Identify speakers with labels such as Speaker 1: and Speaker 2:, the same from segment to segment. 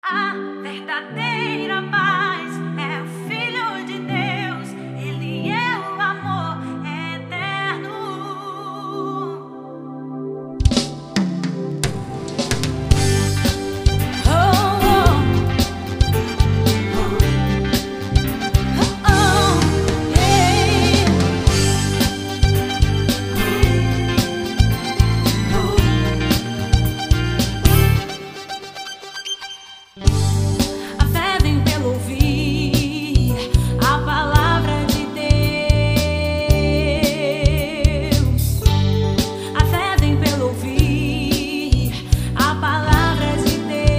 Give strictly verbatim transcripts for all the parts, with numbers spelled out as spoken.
Speaker 1: A verdadeira paz é o Filho de Deus, Ele é o amor eterno. Oh, oh. Oh, oh, yeah. A fé vem pelo ouvir a palavra de Deus. A fé vem pelo ouvir a palavra de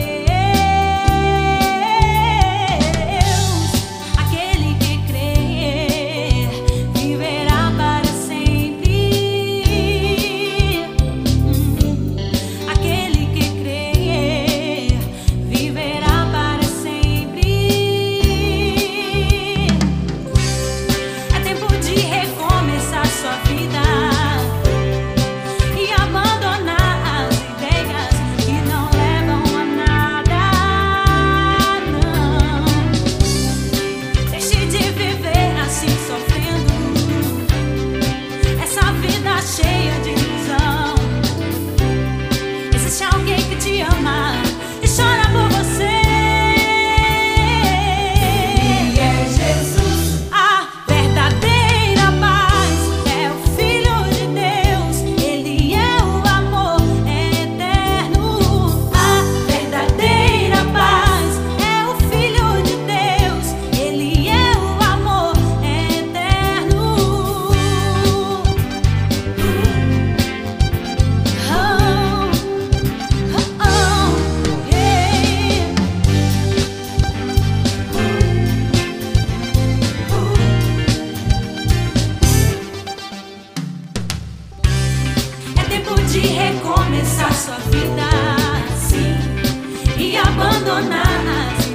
Speaker 1: Deus. Aquele que crer viverá para sempre. Aquele que crer viverá para sempre. É tempo de recomeçar sua vida e abandonar as ideias que não levam a nada. Não deixe de viver assim sofrendo essa vida cheia de ilusão. Existe alguém que te ama e chora por você. E é Jesus. A verdadeira paz é o Filho de Deus, Ele é o amor eterno. A verdadeira paz é o Filho de Deus, Ele é o amor eterno. Oh, oh, oh, yeah. É tempo de recomeçar sua vida, sim, e abandonar as